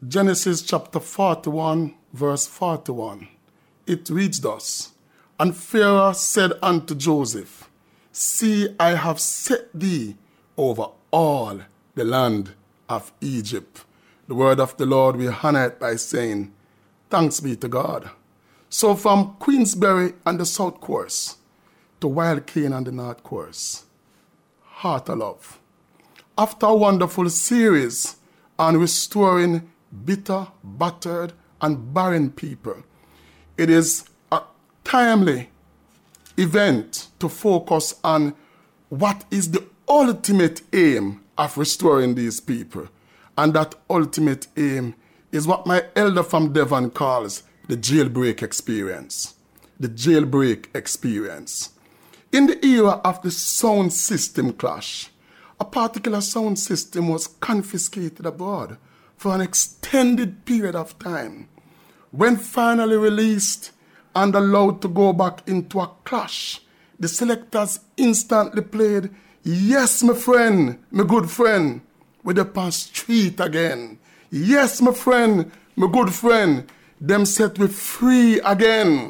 Genesis chapter 41, verse 41. It reads thus, And Pharaoh said unto Joseph, See, I have set thee over all the land of Egypt. The word of the Lord, we honor it by saying, Thanks be to God. So from Queensberry on the south course to Wild Cane on the north course, Heart of Love. After a wonderful series on restoring bitter, battered, and barren people, it is a timely event to focus on what is the ultimate aim of restoring these people. And that ultimate aim is what my elder from Devon calls the jailbreak experience. The jailbreak experience. In the era of the sound system clash, a particular sound system was confiscated abroad for an extended period of time. When finally released and allowed to go back into a clash, the selectors instantly played Yes, my friend, my good friend, with the past street again. Yes, my friend, my good friend, them set we free again.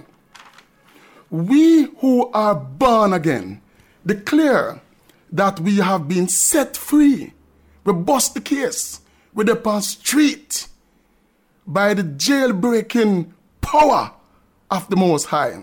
We who are born again declare that we have been set free. We bust the case with the past street by the jailbreaking power of the Most High,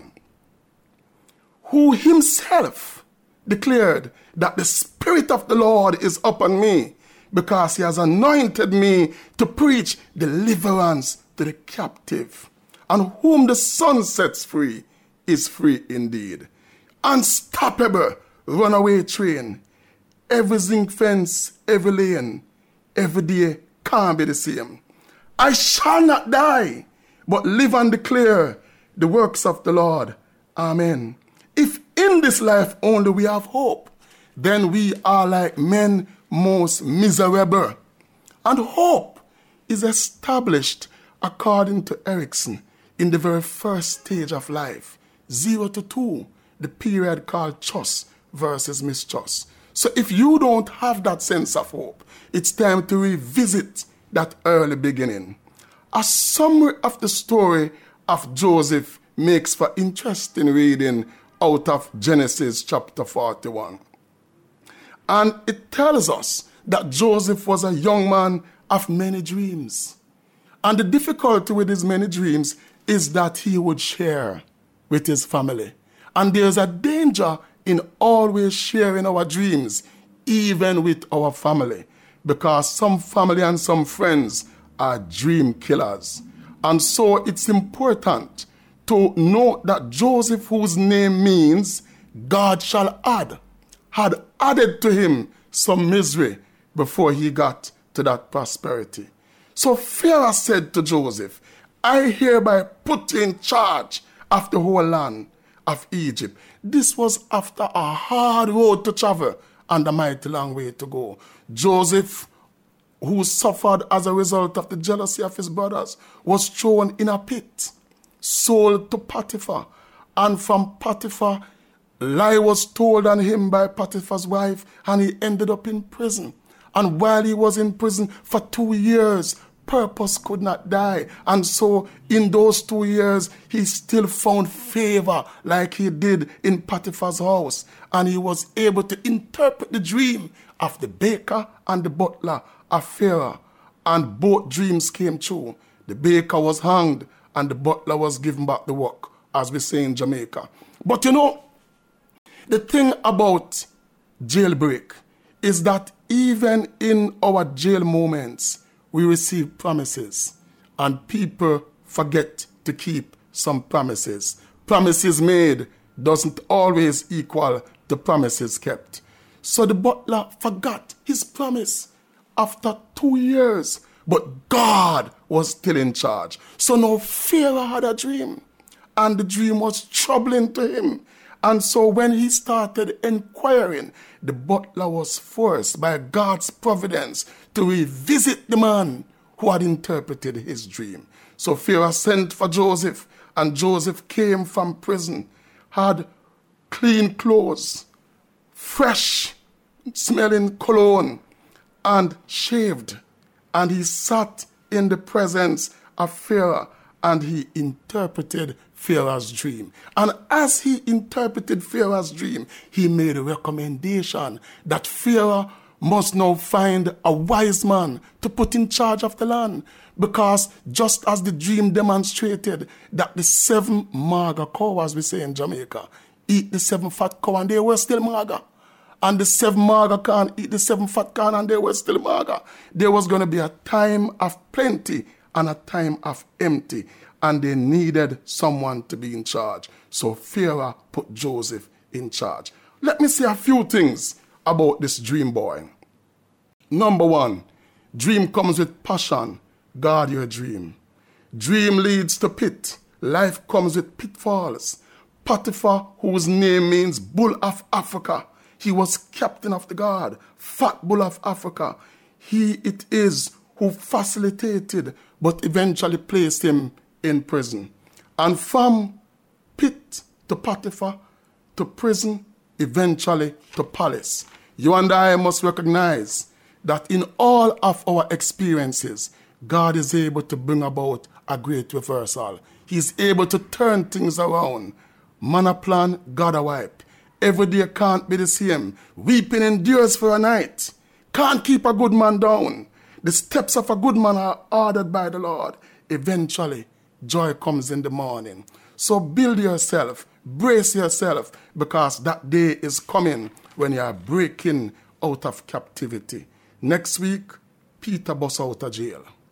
who himself declared that the Spirit of the Lord is upon me because he has anointed me to preach deliverance to the captive. And whom the Son sets free is free indeed. Unstoppable runaway train. Every zinc fence, every lane, every day can't be the same. I shall not die, but live and declare the works of the Lord. Amen. If in this life only we have hope, then we are like men most miserable. And hope is established according to Erickson in the very first stage of life, 0 to 2, the period called trust versus mistrust. So if you don't have that sense of hope, it's time to revisit that early beginning. A summary of the story of Joseph makes for interesting reading out of Genesis chapter 41. And it tells us that Joseph was a young man of many dreams. And the difficulty with his many dreams is that he would share with his family. And there's a danger in always sharing our dreams, even with our family, because some family and some friends are dream killers. And so it's important to know that Joseph, whose name means God shall add, had added to him some misery before he got to that prosperity. So Pharaoh said to Joseph, I hereby put you in charge of the whole land of Egypt. This was after a hard road to travel and a mighty long way to go. Joseph, who suffered as a result of the jealousy of his brothers, was thrown in a pit, sold to Potiphar, and from Potiphar, lie was told on him by Potiphar's wife, and he ended up in prison. And while he was in prison for 2 years, purpose could not die. And so in those 2 years, he still found favor like he did in Potiphar's house. And he was able to interpret the dream of the baker and the butler of Pharaoh. And both dreams came true. The baker was hanged and the butler was given back the work, as we say in Jamaica. But you know, the thing about jailbreak is that even in our jail moments, we receive promises, and people forget to keep some promises. Promises made doesn't always equal to promises kept. So the butler forgot his promise after 2 years, but God was still in charge. So now Pharaoh had a dream, and the dream was troubling to him. And so when he started inquiring, the butler was forced by God's providence to revisit the man who had interpreted his dream. So Pharaoh sent for Joseph, and Joseph came from prison, had clean clothes, fresh smelling cologne, and shaved. And he sat in the presence of Pharaoh, and he interpreted Pharaoh's dream. And as he interpreted Pharaoh's dream, he made a recommendation that Pharaoh must now find a wise man to put in charge of the land. Because just as the dream demonstrated that the 7 maga cow, as we say in Jamaica, eat the 7 fat cow and they were still maga. And the 7 maga can eat the 7 fat can and they were still maga. There was going to be a time of plenty and a time of empty. And they needed someone to be in charge. So Pharaoh put Joseph in charge. Let me say a few things about this dream boy. Number 1, dream comes with passion. Guard your dream. Dream leads to pit. Life comes with pitfalls. Potiphar, whose name means Bull of Africa, he was captain of the guard, Fat Bull of Africa. He it is who facilitated but eventually placed him in prison. And from pit to Potiphar to prison, eventually to palace. You and I must recognize that in all of our experiences, God is able to bring about a great reversal. He's able to turn things around. Man a plan, God a wipe. Every day can't be the same. Weeping endures for a night. Can't keep a good man down. The steps of a good man are ordered by the Lord. Eventually, joy comes in the morning. So build yourself, brace yourself, because that day is coming when you are breaking out of captivity. Next week, Peter bust out of jail.